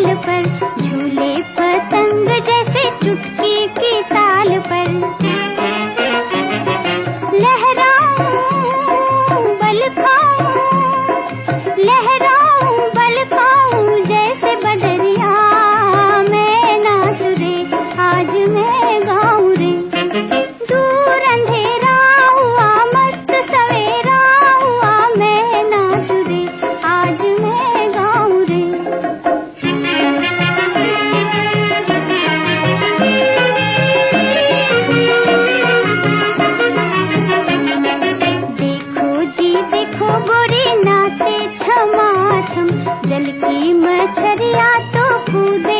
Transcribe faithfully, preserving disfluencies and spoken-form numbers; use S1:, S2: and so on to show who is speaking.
S1: डाल पर, झूले पतंग जैसे चुटकी की ताल पर। लहराऊं बल खाऊं, लहराऊं बल खाऊं जैसे बदरिया, मैं नाच रे आज मैं गाऊं रे। दूर अंधेरा हुआ मस्त सवेरा हुआ, मैं नाच रे आज मैं गाऊं रे। देखो जी देखो गोरी नाचे छमा छम, जल की मछरिया तो कूदे